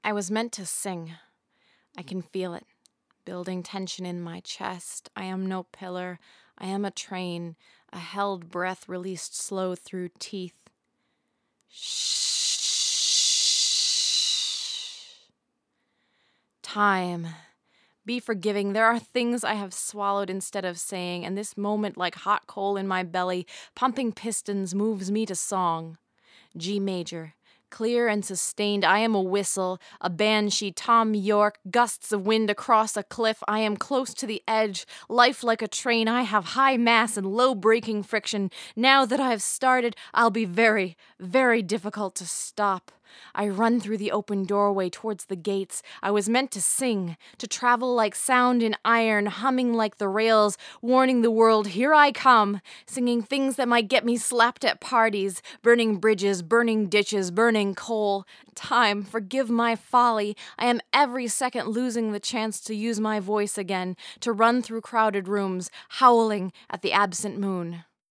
I was meant to sing. I can feel it, building tension in my chest. I am no pillar. I am a train, a held breath released slow through teeth. Shh. Time. Be forgiving. There are things I have swallowed instead of saying, and this moment, like hot coal in my belly, pumping pistons, moves me to song. G major. Clear and sustained, I am a whistle, a banshee, Tom York, gusts of wind across a cliff. I am close to the edge, life like a train. I have high mass and low braking friction. Now that I've started, I'll be very, very difficult to stop. I run through the open doorway towards the gates. I was meant to sing, to travel like sound in iron, humming like the rails, warning the world, here I come, singing things that might get me slapped at parties, burning bridges, burning ditches, burning coal. Time, forgive my folly. I am every second losing the chance to use my voice again, to run through crowded rooms, howling at the absent moon.